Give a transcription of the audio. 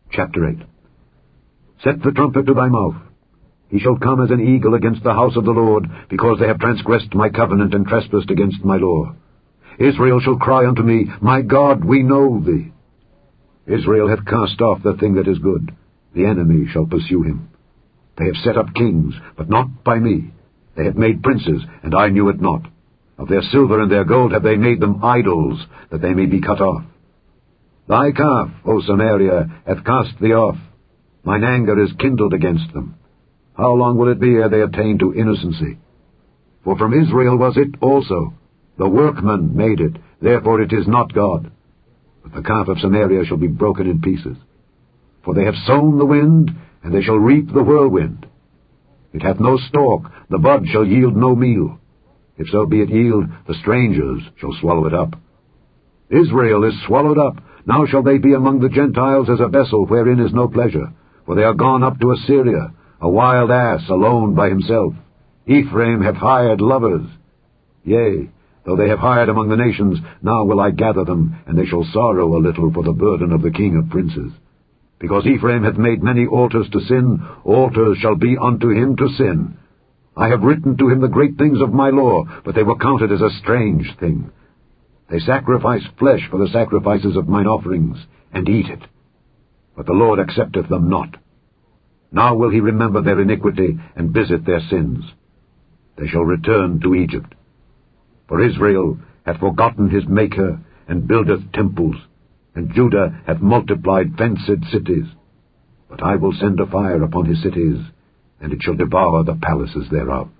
Chapter 8. Set the trumpet to thy mouth. He shall come as an eagle against the house of the Lord, because they have transgressed my covenant and trespassed against my law. Israel shall cry unto me, My God, we know thee. Israel hath cast off the thing that is good. The enemy shall pursue him. They have set up kings, but not by me. They have made princes, and I knew it not. Of their silver and their gold have they made them idols, that they may be cut off. Thy calf, O Samaria, hath cast thee off. Mine anger is kindled against them. How long will it be ere they attain to innocency? For from Israel was it also. The workman made it, therefore it is not God. But the calf of Samaria shall be broken in pieces. For they have sown the wind, and they shall reap the whirlwind. It hath no stalk, the bud shall yield no meal. If so be it yield, the strangers shall swallow it up. Israel is swallowed up. Now shall they be among the Gentiles as a vessel wherein is no pleasure. For they are gone up to Assyria, a wild ass alone by himself. Ephraim hath hired lovers. Yea, though they have hired among the nations, now will I gather them, and they shall sorrow a little for the burden of the king of princes. Because Ephraim hath made many altars to sin, altars shall be unto him to sin. I have written to him the great things of my law, but they were counted as a strange thing. They sacrifice flesh for the sacrifices of mine offerings, and eat it. But the Lord accepteth them not. Now will he remember their iniquity, and visit their sins. They shall return to Egypt. For Israel hath forgotten his Maker, and buildeth temples, and Judah hath multiplied fenced cities. But I will send a fire upon his cities, and it shall devour the palaces thereof.